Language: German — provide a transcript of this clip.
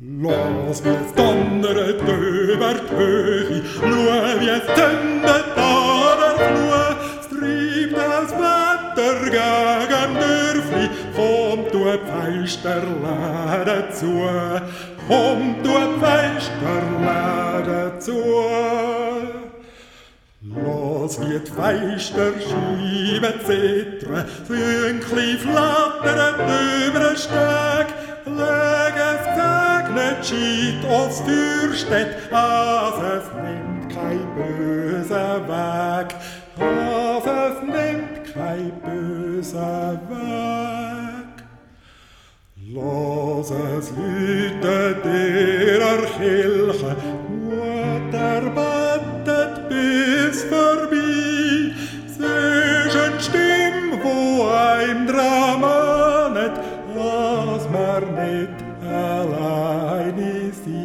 Lass mich donneret über die Höhe, schau, wie es zündet an der Flur. Es treibt das Wetter gegen Dörfli, komm, du Feisterläden zu. Komm, du Feisterläden zu. Lass wie die Feisterscheiben zittern, Fünkli flattern über den Steg. Leg es gesegnet schied aufs Fürstedt, es nimmt kein böser Weg, es nimmt kein böser Weg. Lass es läutet ihrer Kirche, Mutter bettet bis vorbei, siehst eine Stimme, wo einem dran mahnet, dass man nicht alleine sei.